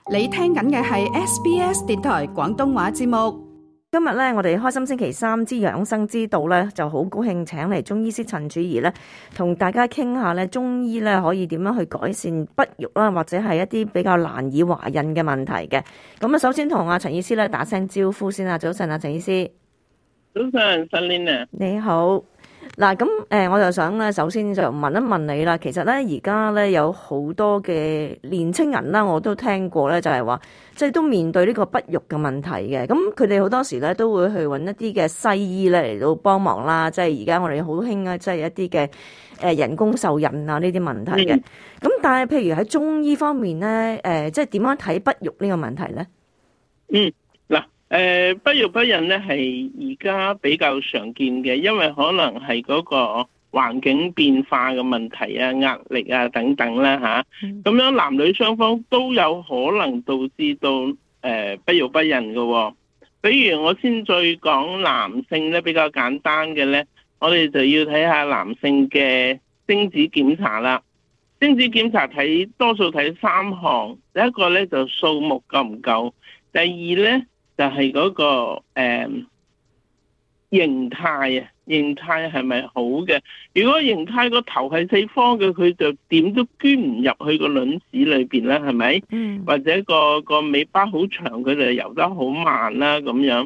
你聽緊嘅係 SBS 電台廣東話節目。 今日咧，我哋開心星期三之養生之道咧，就好高興請嚟中醫師陳曙儀咧，同大家傾下咧中醫咧可以點樣去改善不育啦，或者係一啲比較難以懷孕嘅問題嘅。咁啊，首先同阿陳醫師咧打聲招呼先啦。早晨啊，陳醫師。 早晨 Selina 你好。嗱，咁我就想咧，首先就問一問你啦。其實咧，而家咧有好多嘅年青人啦，我都聽過咧，就係話，即係都面對呢個不育嘅問題嘅。咁佢哋好多時咧都會去揾一啲嘅西醫咧嚟到幫忙啦。即係而家我哋好興啊，即係一啲嘅人工受孕啊呢啲問題嘅。咁但係譬如喺中醫方面咧，即係點樣睇不育呢個問題咧？ 不育不孕咧係而家比較常見嘅，因為可能係嗰個環境變化嘅問題啊、壓力啊等等啦吓。咁樣男女雙方都有可能導致到不育不孕嘅。比如我先再講男性咧，比較簡單嘅咧，我哋就要睇下男性嘅精子檢查啦。精子檢查多數睇3項，第一個咧就數目夠唔夠，第二咧就係嗰個形態啊，形態係咪好嘅？如果形態個頭係四方嘅，佢就點都捐唔入去個卵子裏邊啦，係咪？或者個尾巴好長，佢就游得好慢啦，咁樣。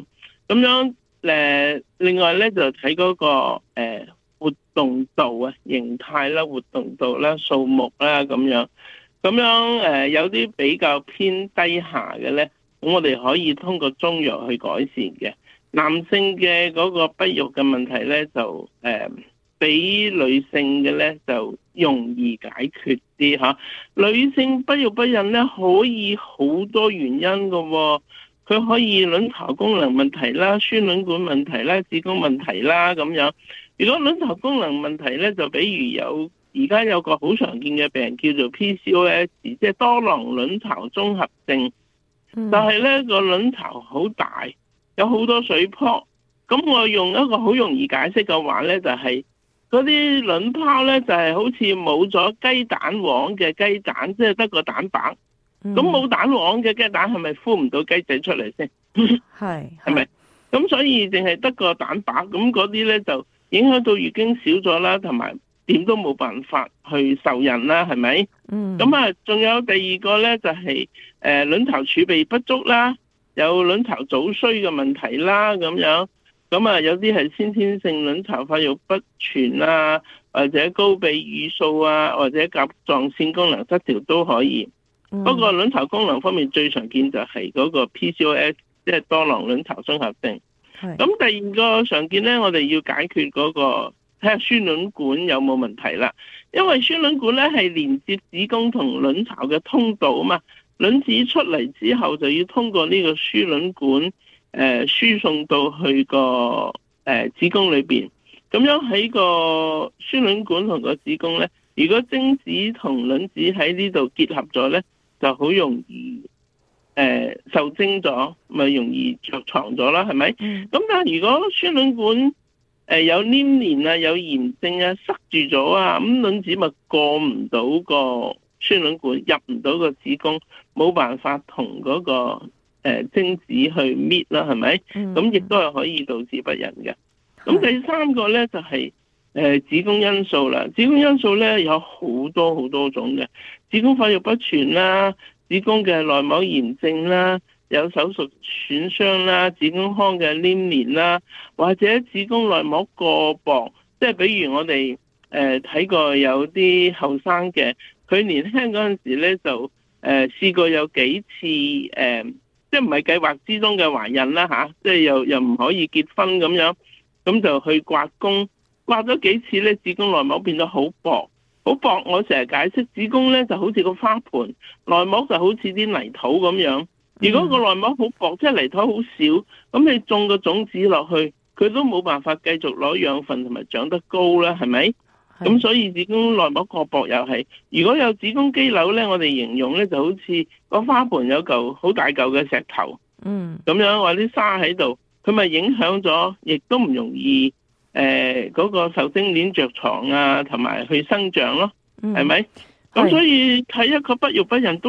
另外咧就睇嗰個活動度啊，形態啦、活動度啦、數目啦，咁樣有啲比較偏低下嘅咧。咁我哋可以通過中藥去改善嘅。男性嘅嗰個不育嘅問題咧，就比女性嘅咧就容易解決啲吓。女性不育不孕咧可以好多原因㗎，佢可以卵巢功能問題啦、輸卵管問題啦、子宮問題啦咁樣。如果卵巢功能問題咧，就比如而家有個好常見嘅病叫做 PCOS， 即係多囊卵巢綜合症。但係咧個卵巢好大，有好多水泡。咁我用一個好容易解釋嘅話咧，就係嗰啲卵泡咧就係好似冇咗雞蛋黃嘅雞蛋，即係得個蛋白。咁冇蛋黃嘅雞蛋係咪孵唔到雞仔出嚟先？係咪？咁所以淨係得個蛋白，咁嗰啲咧就影響到月經少咗啦，同埋點都冇辦法去受孕啦，係咪？咁啊，仲有第二個咧就係卵巢儲備不足啦，有卵巢早衰嘅問題啦，咁啊有啲係先天性卵巢發育不全啊，或者高泌乳素啊，或者甲狀腺功能失調都可以。不過卵巢功能方面最常見就係嗰個 PCOS， 即係多囊卵巢綜合症。咁第二個常見咧，我哋要解決嗰個睇下輸卵管有冇問題啦。因為輸卵管咧係連接子宮同卵巢嘅通道啊嘛，卵子出嚟之後就要通過呢個輸卵管輸送到去個子宮裏邊。咁樣喺個輸卵管同個子宮咧，如果精子同卵子喺呢度結合咗咧，就好容易受精咗，咪容易着床咗啦，係咪？咁但係如果輸卵管有黏連啊，有炎症啊，塞住咗啊，咁卵子咪過唔到個輸卵管，入唔到個子宮，冇辦法同嗰個精子去搣啦，係咪？咁亦都係可以導致不孕嘅。咁第三個咧就係子宮因素啦。子宮因素咧有好多好多種嘅，子宮發育不全啦，子宮嘅內膜炎症啦，有手術損傷啦，子宮腔嘅黏連啦，或者子宮內膜過薄，即係比如我哋睇過有啲後生嘅，佢年輕嗰陣時咧就試過有幾次即係唔係計劃之中嘅懷孕啦吓，即係又唔可以結婚咁樣，咁就去刮宮，刮咗幾次咧，子宮內膜變得好薄。好薄，我成日解釋子宮咧就好似個花盆，內膜就好似啲泥土咁樣。如果個內膜好薄，即係泥土好少，咁你種個種子落去，佢都冇辦法繼續攞養分同埋長得高啦，係咪？咁所以子宮內膜過薄又係。如果有子宮肌瘤咧，我哋形容咧就好似個花盆有嚿好大嚿嘅石頭，咁樣或啲沙喺度，佢咪影響咗，亦都唔容易嗰個受精鏈着床啊，同埋去生長咯，係咪？咁所以睇一個不育不孕都好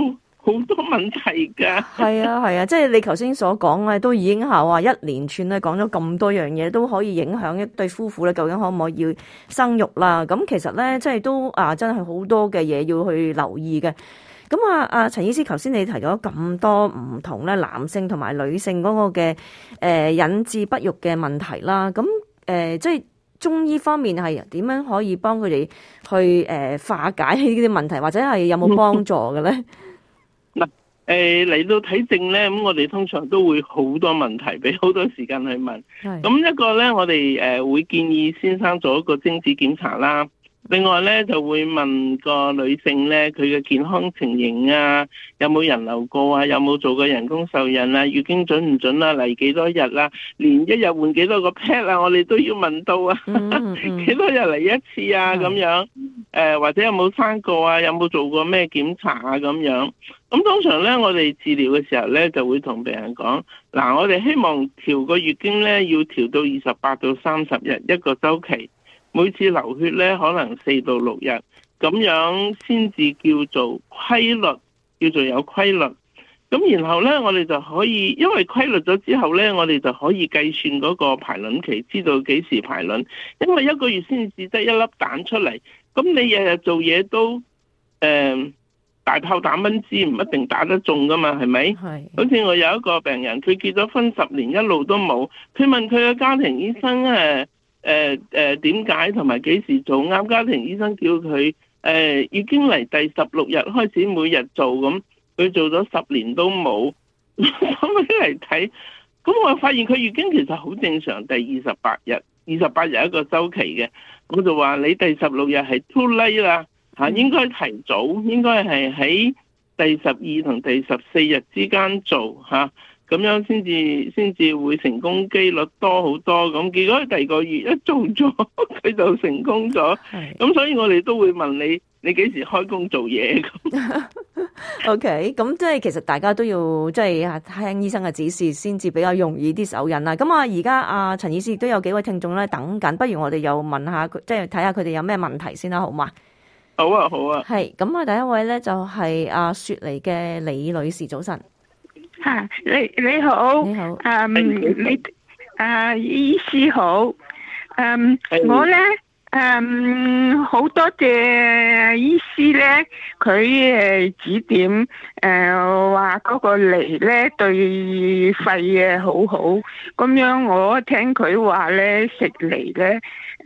好多問題㗎。 係啊，即係你頭先所講咧，都已經係話一連串咧講咗咁多樣嘢，都可以影響一對夫婦咧，究竟可唔可以生育啦？咁其實咧，即係都真係好多嘅嘢要去留意嘅。咁陳醫師，頭先你提咗咁多唔同咧，男性同埋女性嗰個嘅引致不育嘅問題啦。咁即係中醫方面係點樣可以幫佢哋去化解呢啲問題，或者係有冇幫助嘅咧？ 嗱，嚟到睇症咧，咁我哋通常都會好多問題，俾好多時間去問。咁一個咧，我哋會建議先生做一個精子檢查啦。另外咧，就會問個女性咧，佢嘅健康情形啊，有冇人流過啊，有冇做過人工受孕啊，月經準唔準啊，嚟幾多日啊，連一日換幾多個 pad 啊，我哋都要問到啊，幾多日嚟一次啊，咁樣，或者有冇生過啊，有冇做過咩檢查啊，咁樣。咁通常咧，我哋治療嘅時候咧，就會同病人講，嗱，我哋希望調個月經咧，要調到28到30日一個週期。每次流血咧，可能4到6日，咁樣先至叫做規律，叫做有規律。咁然後咧，我哋就可以，因為規律咗之後咧，我哋就可以計算嗰個排卵期，知道幾時排卵。因為1個月先至得一粒蛋出嚟，咁你日日做嘢都大炮打蚊子，唔一定打得中噶嘛，係咪？係。好似我有一個病人，佢結咗婚10年，一路都冇。佢問佢嘅家庭醫生點解同埋幾時做啱？家庭醫生叫佢已經嚟第16日開始每日做，咁佢做咗10年都冇，咁樣嚟睇，咁我發現佢月經其實好正常，第28日一個週期嘅，我就話你第16日係 too late 啦，應該提早，應該係喺第12同第14日之間做嚇。咁樣先至會成功機率多好多，咁結果第2個月一做咗，佢就成功咗。咁所以我哋都會問你幾時開工做嘢咁。 OK， 咁即係其實大家都要即係聽醫生嘅指示，先至比較容易啲受孕啦。咁而家陳醫師亦都有幾位聽眾咧等緊，不如我哋又問下佢，即係睇下佢哋有咩問題先啦，好嘛？ 好啊，好啊。係， 咁第一位咧就係雪梨嘅李女士，早晨。 你好，你好，醫師好，我咧好多謝醫師咧，佢指點話嗰個梨咧對肺好好，咁樣我聽佢話咧食梨咧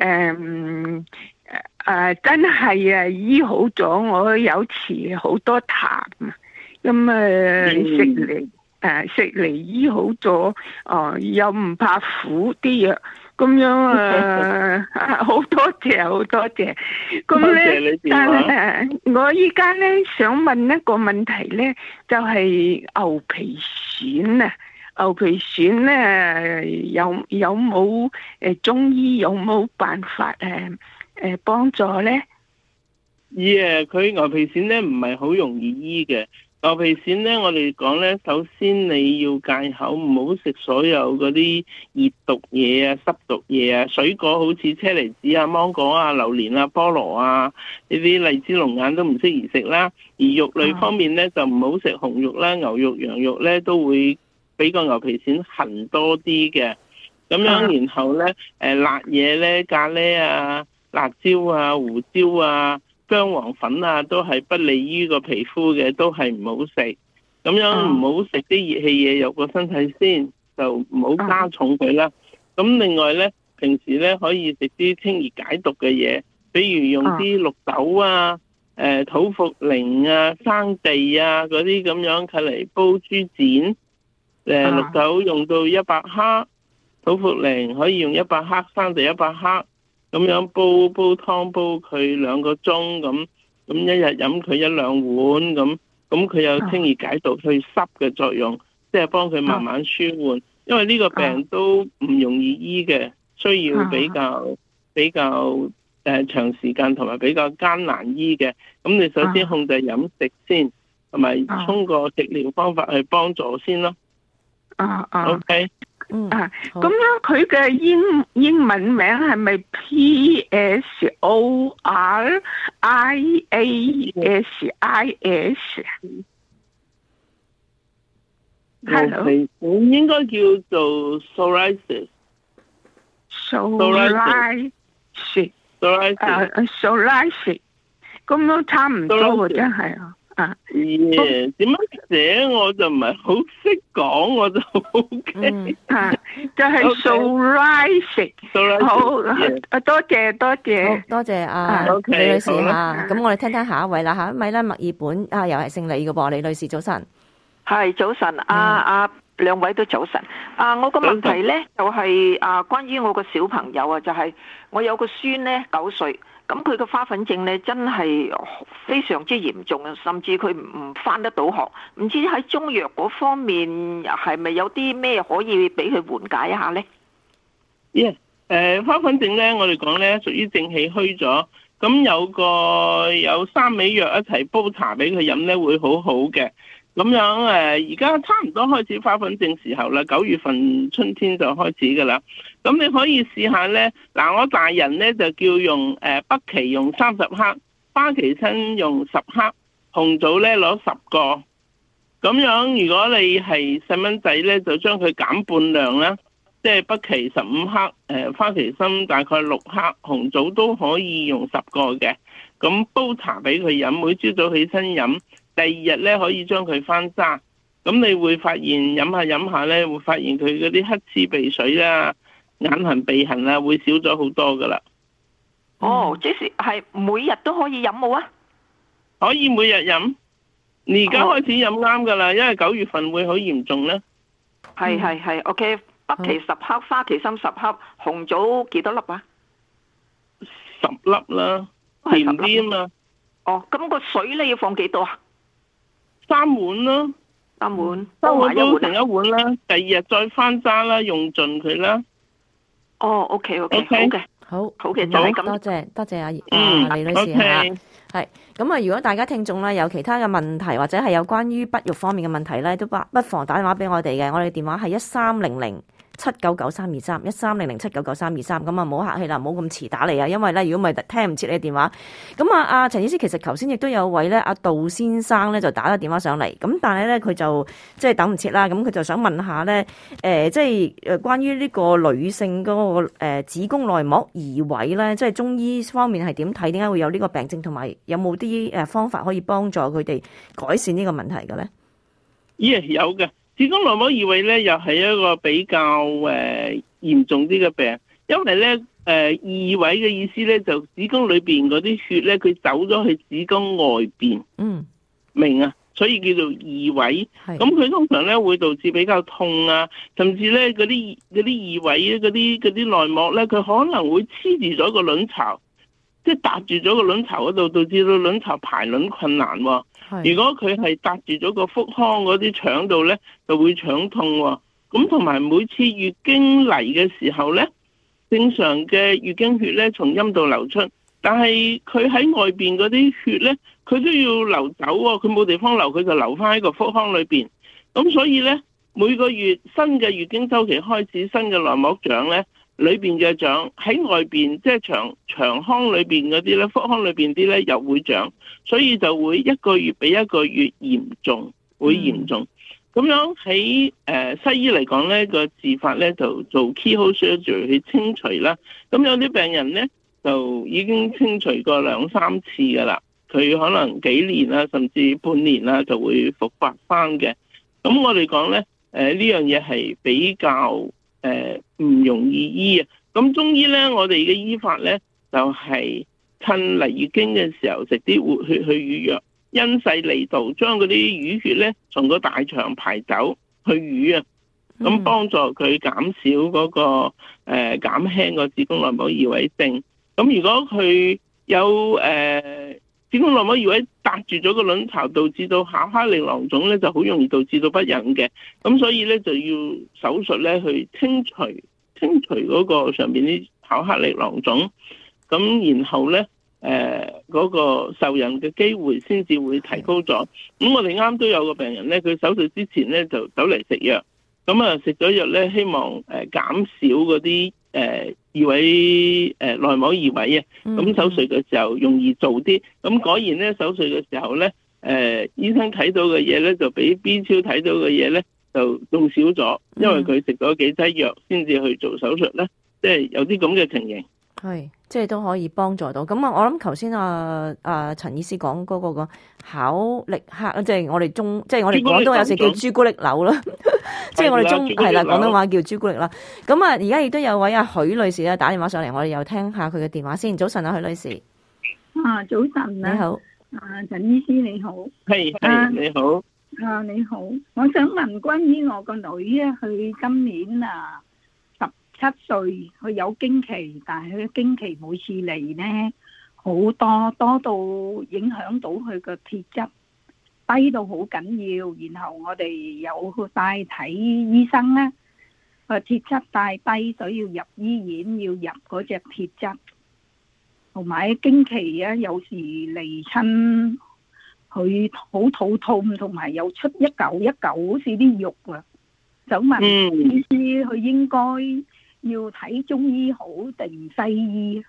真係醫好咗我有時好多痰，咁食梨。食嚟醫好咗，又唔怕苦啲藥，咁樣好多謝好多謝。咁咧，但係我依家咧想問一個問題咧，就係牛皮癬啊，牛皮癬咧有冇中醫有冇辦法幫助咧？ 佢牛皮癬咧唔係好容易醫嘅。牛皮癬咧，我哋講咧，首先你要戒口，唔好食所有嗰啲熱毒嘢啊、濕毒嘢啊。水果好似車厘子啊、芒果啊、榴蓮啊、菠蘿啊，呢啲荔枝龍眼都唔適宜食啦。而肉類方面咧，就唔好食紅肉啦、牛肉、羊肉咧，都會比個牛皮癬痕多啲嘅。咁樣然後咧，辣嘢咧，咖喱啊、辣椒啊、胡椒啊、薑黃粉啊，都係不利於個皮膚嘅，都係唔好食。咁樣唔好食啲熱氣嘢入個身體先，就唔好加重佢啦。咁另外咧，平時咧可以食啲清熱解毒嘅嘢，比如用啲綠豆啊、土茯苓啊、生地啊嗰啲咁樣，佢嚟煲豬展。綠豆用到100克，土茯苓可以用100克，生地100克。咁樣煲湯煲佢2個鐘咁一日飲佢1-2碗咁佢有清熱解毒去濕嘅作用，即係幫佢慢慢舒緩。因為呢個病都唔容易醫嘅，需要比較長時間同埋比較艱難醫嘅。咁你首先控制飲食先，同埋通過食療方法去幫助先咯。OK。 咁樣佢嘅英文名係咪 PSORIASIS？ Hello， 應該叫做 psoriasis。 psoriasis，咁都差唔多喎，真係啊！ 點樣寫我就唔係好識講，我就好驚。 就係 psoriasis。好，多謝。 多謝李女士嚇。咁我哋聽下一位啦，下一位咧，墨爾本又係姓李嘅噃，李女士早晨。 係早晨，兩位都早晨。我個問題咧就係關於我個小朋友啊，就係我有個孫咧9歲。咁佢個花粉症咧真係非常之嚴重啊，甚至佢唔返得到學。唔知喺中藥嗰方面係咪有啲咩可以俾佢緩解一下咧？ 花粉症咧，我哋講咧屬於正氣虛咗，咁有3味藥一齊煲茶俾佢飲咧，會好好嘅。咁樣而家差唔多開始花粉症時候啦，9月份春天就開始噶啦。咁你可以試下咧，我大人咧就叫用北芪用30克，花旗參用10克，紅棗咧攞10個。咁樣如果你係細蚊仔咧，就將佢減半量啦，即係北芪15克，花旗參大概6克，紅棗都可以用10個嘅。咁煲茶俾佢飲，每朝早起身飲。第二日咧可以將佢翻渣，咁你會發現飲下咧，會發現佢嗰啲黑刺鼻水啦、眼痕鼻痕啊，會少咗好多噶啦。 即是係每日都可以飲冇啊？ 可以每日飲，而家開始飲啱噶啦，因為9月份會好嚴重咧。 係 ，OK， 北芪10克，花旗參10克，紅棗幾多粒啊 ？10粒啦，甜啲啊嘛。 咁個水咧要放幾多啊 ？3碗咯，3碗煲成一碗啦，第二日再翻渣啦，用盡佢啦。 OK， 好嘅，好嘅，就係咁。 多謝阿李女士嚇。係咁啊！如果大家聽眾咧有其他嘅問題，或者係有關於不育方面嘅問題咧，都不妨打電話俾我哋嘅。我哋電話係1300799323，1300799323。咁啊，唔好客氣啦，唔好咁遲打嚟啊！因為咧，如果唔係聽唔切你嘅電話。咁啊，陳醫師其實頭先亦都有位咧，阿杜先生咧就打咗電話上嚟。咁但係咧，佢就即係等唔切啦。咁佢就想問下咧，即係關於呢個女性嗰個子宮內膜移位咧，即係中醫方面係點睇？點解會有呢個病症，同埋有冇啲方法可以幫助佢哋改善呢個問題嘅咧？ 有嘅。子宮內膜異位咧，又係一個比較嚴重啲嘅病，因為咧異位嘅意思咧，就子宮裏邊嗰啲血咧，佢走咗去子宮外邊，明啊？所以叫做異位。咁佢通常咧會導致比較痛啊，甚至咧嗰啲異位嗰啲內膜咧，佢可能會黐住咗個卵巢，即係搭住咗個卵巢嗰度，導致到卵巢排卵困難喎。如果佢係搭住咗個腹腔嗰啲腸度咧，就會腸痛喎。咁同埋每次月經嚟嘅時候咧，正常嘅月經血咧從陰道流出，但係佢喺外邊嗰啲血咧，佢都要流走喎。佢冇地方流，佢就流翻喺個腹腔裏邊。咁所以咧，每個月新嘅月經週期開始，新嘅內膜長咧，裏邊嘅長喺外邊，即係長腔裏邊嗰啲咧，腹腔裏邊啲咧又會長，所以就會一個月比一個月嚴重，會嚴重。咁樣喺西醫嚟講咧，個治法咧就做 keyhole surgery 去清除啦。咁有啲病人咧就已經清除過2-3次噶啦，佢可能幾年啦，甚至半年啦就會復發翻嘅。咁我哋講咧，呢樣嘢係比較唔容易醫啊。咁中醫咧，我哋嘅醫法咧就係趁嚟月經嘅時候食啲活血去瘀藥，因勢利導，將嗰啲淤血咧從個大腸排走去瘀啊，咁幫助佢減少嗰個減輕個子宮內膜異位症。咁如果佢有子宮內膜異位搭住咗個卵巢，導致到巧克力囊腫咧，就好容易導致到不孕嘅。咁所以咧就要手術咧去清除嗰個上邊啲巧克力囊腫，咁然後咧嗰個受孕嘅機會先至會提高咗。咁我哋啱都有個病人咧，佢手術之前咧就走嚟食藥，咁啊食咗藥咧，希望減少嗰啲異位內膜異位啊，咁手術嘅時候容易做啲。咁果然咧手術嘅時候咧，醫生睇到嘅嘢咧就比 B 超睇到嘅嘢咧就仲少咗，因為佢食咗幾劑藥先至去做手術咧，即係有啲咁嘅情形。 係，即係都可以幫助到。咁啊，我諗頭先陳醫師講嗰個巧力克，即係我哋即係我哋廣東有時叫朱古力瘤啦，即係我哋係啦，廣東話叫朱古力啦。咁啊，而家亦都有位許女士咧打電話上嚟，我哋又聽下佢嘅電話先。早晨啊，許女士。 早晨啊。你好。陳醫師你好。 係你好。 你好，我想問關於我個女啊，佢今年17歲，佢有經期，但係佢經期每次嚟呢好多到影響到佢個鐵質低到好緊要，然後我哋有帶睇醫生咧，個鐵質太低，所以要入醫院要入嗰隻鐵質，同埋經期啊有時嚟親佢好肚痛，同埋有出一嚿一嚿好似啲肉啊，想問醫師佢應該要睇中醫好定西醫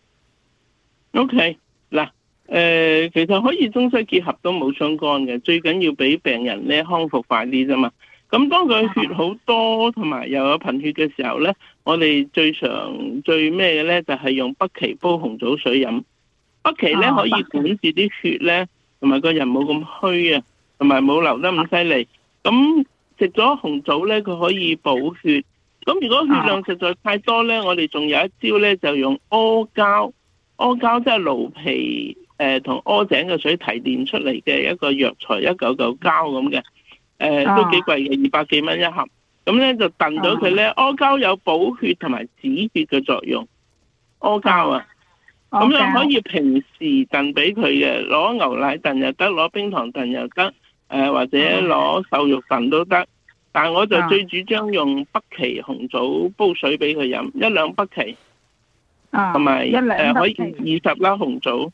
？OK， 嗱，其實可以中西結合都冇相干嘅，最緊要俾病人咧康復快啲啫嘛。咁當佢血好多同埋又有貧血嘅時候咧，我哋最咩嘅咧就係用北芪煲紅棗水飲。北芪咧可以管住啲血咧，同埋個人冇咁虛啊，同埋冇流得咁犀利。咁食咗紅棗咧，佢可以補血。咁如果血量實在太多咧，我哋仲有一招咧，就用阿膠。阿膠即係蘆皮同阿井嘅水提煉出嚟嘅一個藥材，一嚿嚿膠咁嘅，都幾貴嘅，200幾蚊一盒。咁咧就燉咗佢咧，阿膠有補血同埋止血嘅作用。阿膠啊，咁樣可以平時燉俾佢嘅，攞牛奶燉又得，攞冰糖燉又得，或者攞瘦肉燉都得。但係我就最主張用北芪紅棗煲水俾佢飲，1兩北芪，同埋可以20粒紅棗。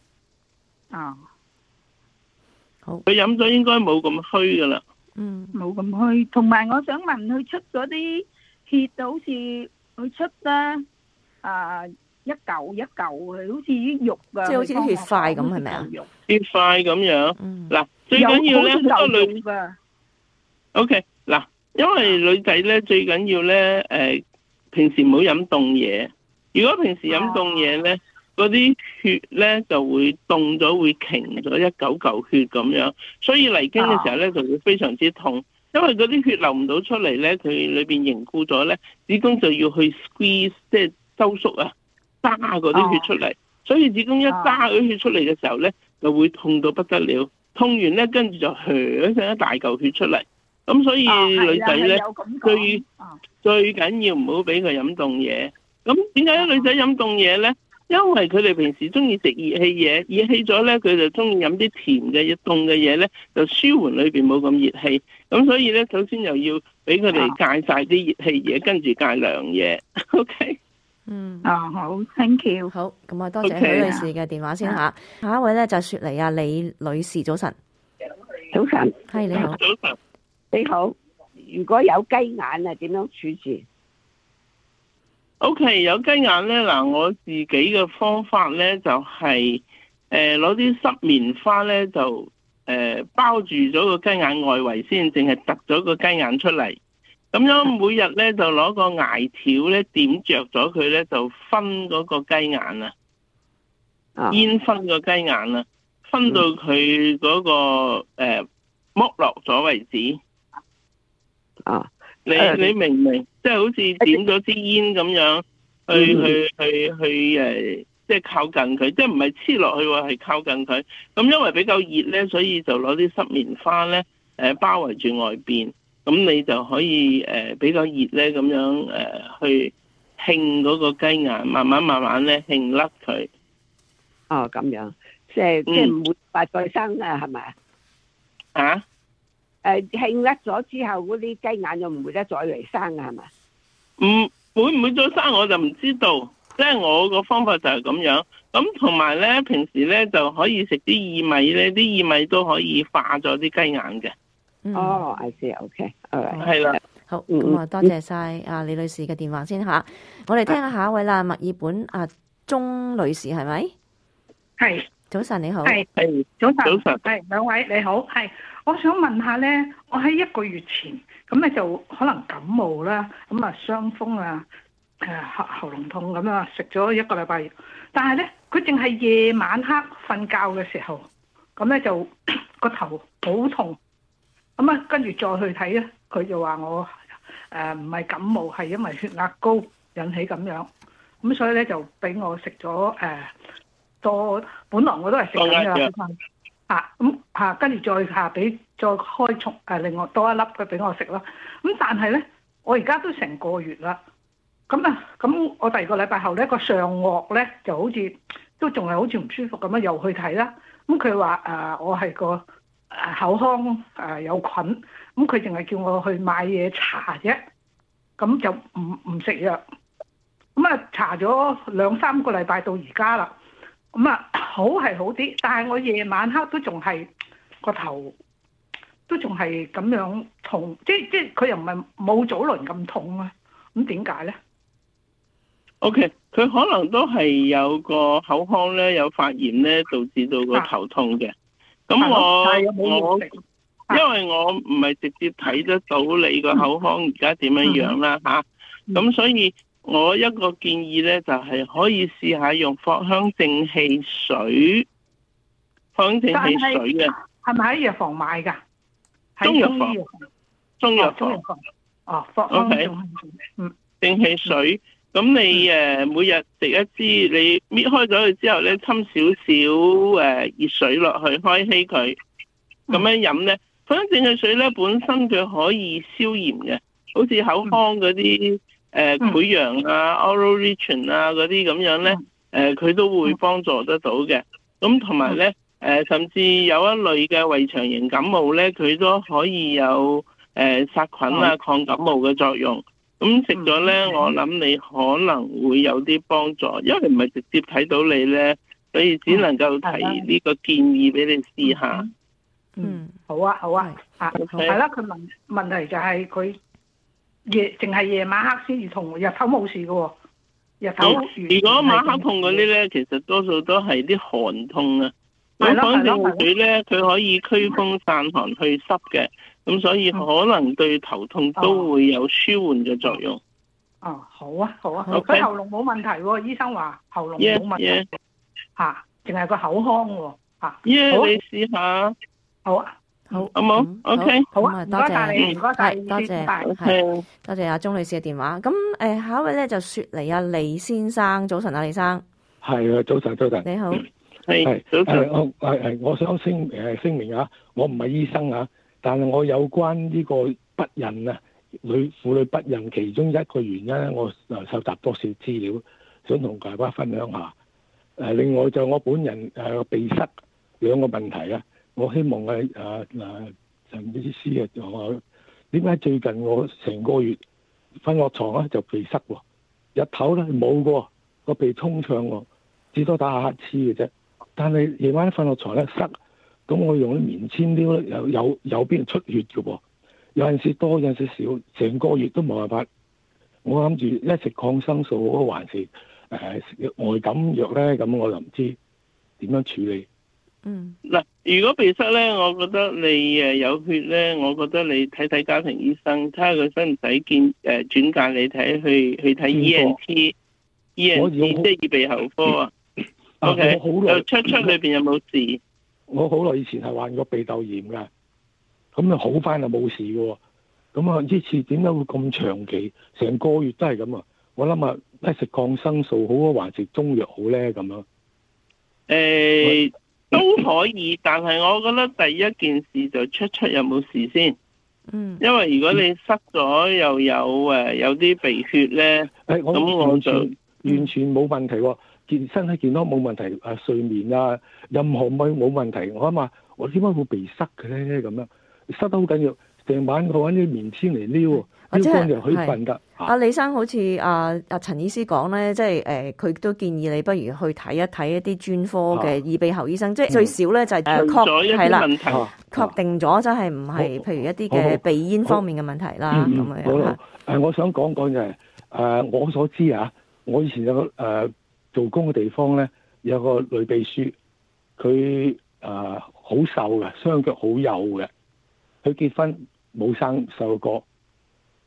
好， 佢飲咗應該冇咁虛噶啦。 冇咁虛。同埋我想問佢出嗰啲血，好似佢出啦，一嚿一嚿，好似啲肉啊， 即係好似啲血塊咁，係咪啊？ 血塊咁樣。嗱，最緊要咧好多女，OK， 嗱，因為女仔咧最緊要咧，平時唔好飲凍嘢。如果平時飲凍嘢咧，嗰啲血咧就會凍咗，會凝咗一嚿嚿血咁樣，所以嚟經嘅時候咧就會非常之痛，因為嗰啲血流唔到出嚟咧，佢裏邊凝固咗咧，子宮就要去 squeeze， 即係收縮啊，揸嗰啲血出嚟，所以子宮一揸嗰啲血出嚟嘅時候咧，就會痛到不得了，痛完咧跟住就響上一大嚿血出嚟，咁所以女仔咧最緊要唔好俾佢飲凍嘢。咁點解女仔飲凍嘢咧？因為佢哋平時中意食熱氣嘢，熱氣咗咧，佢就中意飲啲甜嘅凍嘅嘢咧，就舒緩裏邊冇咁熱氣。咁所以咧，首先又要俾佢哋戒晒啲熱氣嘢，跟住戒涼嘢。OK。 好 ，thank you。 好，咁啊，多謝許女士嘅電話先吓。下一位咧就係雪梨啊，李女士，早晨。 早晨。 係你好。 早晨。 你好。如果有雞眼啊，點樣處置 ？OK， 有雞眼咧，嗱，我自己嘅方法咧就係攞啲濕棉花咧就包住咗個雞眼外圍先，淨係突咗個雞眼出嚟。咁樣每日咧就攞個艾條咧點着咗佢咧，就分嗰個雞眼啊，煙熏個雞眼啊，分到佢嗰個剝落咗為止。你明唔明？即係好似點咗支煙咁樣，去即係靠近佢，即係唔係黐落去喎，係靠近佢。咁因為比較熱咧，所以就攞啲濕棉花咧，包圍住外邊。咁你就可以比較熱咧，咁樣去興嗰個雞眼，慢慢咧興甩佢。 哦，咁樣，即係唔會話再生啊？係咪啊？興甩咗之後，嗰啲雞眼就唔會得再嚟生啊？係咪？ 會唔會再生我就唔知道，即係我個方法就係咁樣。咁同埋咧，平時咧就可以食啲薏米咧，啲薏米都可以化咗啲雞眼嘅。 哦，I see，OK， 係啦。 好，咁啊，多謝晒啊李女士嘅電話先吓。我哋聽下一位啦，墨爾本鐘女士係咪？ 係。 早晨你好。 係早晨。係兩位你好。係，我想問下咧，我喺1個月前咁咧就可能感冒啦，咁啊傷風啊，喉嚨痛咁啊，食咗1個禮拜，但係咧佢淨係夜晚黑瞓覺嘅時候，咁咧就個頭好痛，咁啊跟住再去睇咧，佢就話我唔係感冒，係因為血壓高引起咁樣，咁所以咧就俾我食咗多，本來我都係食緊嘅，跟住再開重另外多一粒佢俾我食啦。咁但係咧，我而家都成個月啦。咁我第2個禮拜後咧，個上顎咧就好似都仲係好似唔舒服咁樣，又去睇啦。咁佢話我係個口腔有菌，咁佢淨係叫我去買嘢搽啫，咁就唔食藥。咁啊搽咗2-3個禮拜到而家啦。咁啊好係好啲，但係我夜晚黑都仲係個頭都仲係咁樣痛，即係佢又唔係冇早輪咁痛啊。咁點解咧？OK， 佢可能都係有個口腔咧有發炎咧，導致到個頭痛嘅。咁因為我唔係直接睇得到你個口腔而家點樣樣啦吓，咁所以我一個建議咧就係可以試下用藿香正氣水，藿香正氣水嘅， 係咪喺藥房買噶？ 中藥房，中藥房。 藿香正氣水。咁你每日食一支，你搣開咗佢之後咧，浸少少熱水落去，開稀佢，咁樣飲咧。藿香正氣水咧本身佢可以消炎嘅，好似口腔嗰啲潰瘍啊、oral retention 啊嗰啲咁樣咧，佢都會幫助得到嘅。咁同埋咧甚至有一類嘅胃腸型感冒咧，佢都可以有殺菌啊、抗感冒嘅作用。咁食咗咧，我諗你可能會有啲幫助，因為唔係直接睇到你咧，所以只能夠提呢個建議俾你試下。 好啊，係啦。佢問題就係佢淨係夜晚黑先至痛，日頭冇事嘅喎。日頭如果晚黑痛嗰啲咧，其實多數都係啲寒痛啊。藿香正氣水咧，佢可以驅風散寒去濕嘅。咁所以可能對頭痛都會有舒緩嘅作用。 好啊。佢喉嚨冇問題喎，醫生話喉嚨冇問題，淨係個口腔喎。 你試下。 好啊，好冇 ？OK， 好啊，多謝你，多謝阿鐘女士嘅電話。咁下一位咧就雪梨阿李先生，早晨啊，李生。 係啊，早晨。 你好。 係早晨。 我想聲明啊，我唔係醫生啊。但係我有關呢個不孕啊，婦女不孕其中一個原因咧，我收集多少資料，想同大家分享下。另外就我本人鼻塞2個問題啊，我希望陳醫師我點解最近我成個月瞓落床咧就鼻塞喎，日頭咧冇喎，個鼻通暢喎，至多打下乞嗤嘅啫，但係夜晚瞓落床咧塞。咁我用啲棉籤撩咧，有邊出血嘅喎，有陣時多，有陣時少，成個月都冇辦法。我諗住一食抗生素還是外感藥咧，咁我就唔知點樣處理。 嗱，如果鼻塞咧，我覺得你有血咧，我覺得你睇睇家庭醫生，睇下佢使唔使轉介你睇去睇 ENT， 即係耳鼻喉科啊。OK， 就出裏邊有冇事？ 我好耐以前係患過鼻竇炎㗎，咁啊好翻就冇事嘅喎。咁啊呢次點解會咁長期，成個月都係咁啊？我諗啊，一食抗生素好啊，還是中藥好咧咁樣？ 都可以，但係我覺得第一件事就出有冇事先。因為如果你塞咗又有啲鼻血咧，咁我就完全冇問題喎。身體健康冇問題，睡眠啊，任何冇問題。我諗下，我點解會鼻塞嘅咧？咁樣塞得好緊要，成晚我揾啲棉籤嚟撩乾就可以瞓得。 阿李生好似阿陳醫師講咧，即係佢都建議你不如去睇一啲專科嘅耳鼻喉醫生，即係最少咧就係確定咗真係唔係譬如一啲嘅鼻咽方面嘅問題啦。咁樣我想講就係我所知啊，我以前有個做工嘅地方咧，有個女秘書，佢好瘦嘅，雙腳好幼嘅，佢結婚冇生細路哥，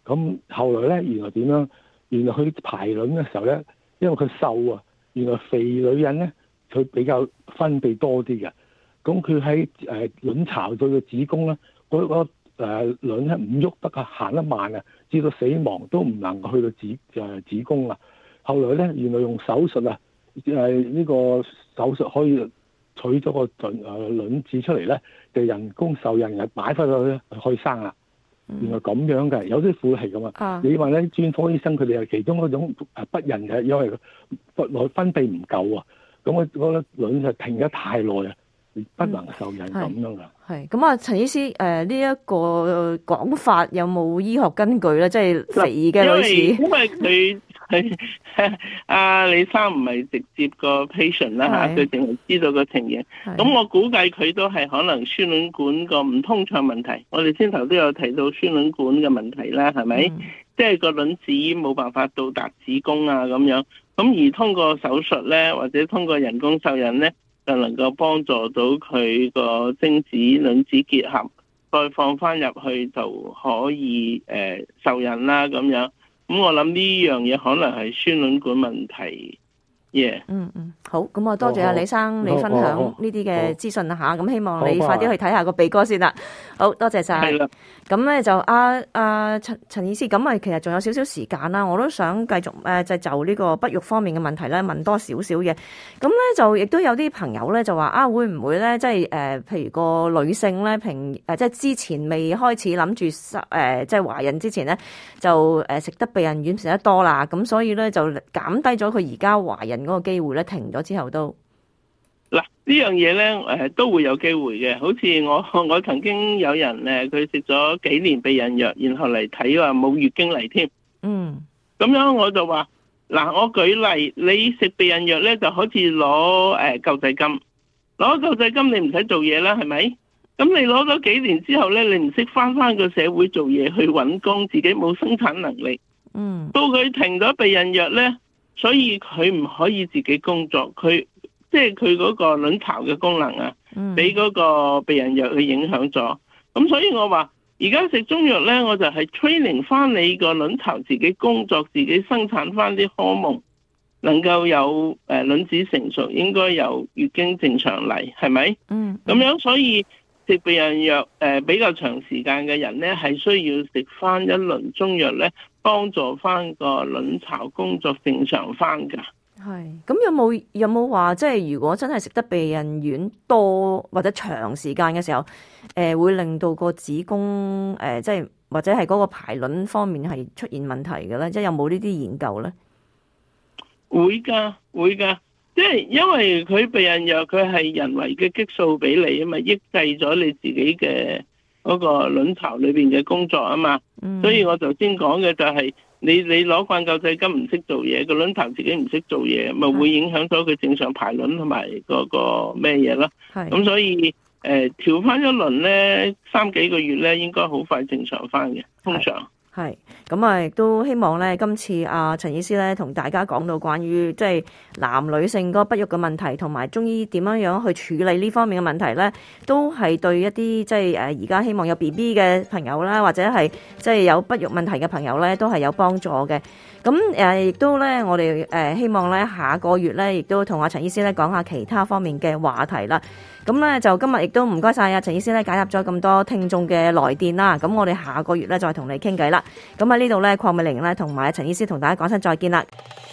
咁後來咧，原來點樣？原來佢排卵嘅時候咧，因為佢瘦啊，原來肥女人咧，佢比較分泌多啲嘅。咁佢喺卵巢到個子宮咧，嗰個卵咧唔喐得啊，行得慢啊，至到死亡都唔能夠去到子宮啊。後來咧，原來用手術啊，呢個手術可以取咗個卵子出嚟咧，就人工受孕嘅擺翻去可以生啦。原來咁樣嘅，有啲婦係咁啊。你話咧，專科醫生佢哋係其中嗰種不孕嘅，因為內分泌唔夠啊，咁嗰個卵就停得太耐啊，不能受孕咁樣噶。 係咁啊，陳醫師，呢一個講法有冇醫學根據咧？即係肥嘅女士， 因為佢阿李生唔係直接個 patient 啦嚇，佢淨係知道個情形。咁我估計佢都係可能輸卵管個唔通暢問題。我哋先頭都有提到輸卵管嘅問題啦，係咪？即係個卵子冇辦法到達子宮啊咁樣。咁而通過手術咧，或者通過人工受孕咧，就能夠幫助到佢個精子卵子結合，再放翻入去就可以受孕啦咁樣。咁我諗呢樣嘢可能係輸卵管問題。 好，咁我多謝阿李生你分享呢啲嘅資訊啦嚇，咁希望你快啲去睇下個鼻哥先啦。好多謝晒。咁咧就陳醫師，咁啊其實仲有少少時間啦，我都想繼續就呢個不育方面嘅問題咧問多少少嘢。咁咧就亦都有啲朋友咧就話會唔會咧即係譬如個女性咧即係之前未開始諗住即係懷孕之前咧就食得避孕丸食得多啦，咁所以咧就減低咗佢而家懷孕嗰個機會咧，停咗之後都嗱呢樣嘢咧都會有機會嘅。好似我曾經有人佢食咗幾年避孕藥，然後嚟睇話冇月經嚟添。咁樣我就話嗱，我舉例，你食避孕藥咧就好似攞救濟金，攞救濟金你唔使做嘢啦，係咪？咁你攞咗幾年之後咧，你唔識翻個社會做嘢去揾工，自己冇生產能力。到佢停咗避孕藥咧。所以佢唔可以自己工作，佢即係佢嗰個卵巢嘅功能啊，俾嗰個避孕藥去影響咗。咁所以我話而家食中藥咧，我就係 training 翻你個卵巢自己工作，自己生產翻啲荷蒙，能夠有卵子成熟，應該有月經正常嚟，係咪？咁樣所以食避孕藥比較長時間嘅人咧，係需要食翻一輪中藥咧，幫助翻個卵巢工作正常翻噶。 係咁有冇話即係如果真係食得避孕丸多或者長時間嘅時候，會令到個子宮即係或者係嗰個排卵方面係出現問題嘅咧？即係有冇呢啲研究咧？ 會噶。即係因為佢避孕藥佢係人為嘅激素俾你啊嘛，抑制咗你自己嘅嗰個卵巢裏邊嘅工作啊嘛。所以我頭先講嘅就係你攞慣救濟金唔識做嘢，個卵巢自己唔識做嘢，咪會影響咗佢正常排卵同埋嗰個咩嘢咯。咁所以調翻一輪咧，3幾個月咧應該好快正常翻嘅，通常。 係咁啊，亦都希望咧，今次陳醫師咧同大家講到關於即係男女性嗰個不育嘅問題，同埋中醫點樣去處理呢方面嘅問題咧，都係對一啲即係而家希望有 BB 嘅朋友啦，或者係即係有不育問題嘅朋友咧，都係有幫助嘅。咁亦都咧，我哋希望咧下個月咧，亦都同阿陳醫師咧講下其他方面嘅話題啦。咁咧就今日亦都唔該晒阿陳醫師咧解答咗咁多聽眾嘅來電啦。咁我哋下個月咧再同你傾偈啦。咁喺呢度咧，鄺美玲咧同埋陳醫師同大家講聲再見啦。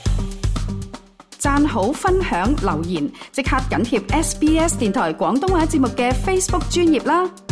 讚好、分享、留言，即刻緊貼SBS 電台廣東話節目嘅 Facebook 專頁啦。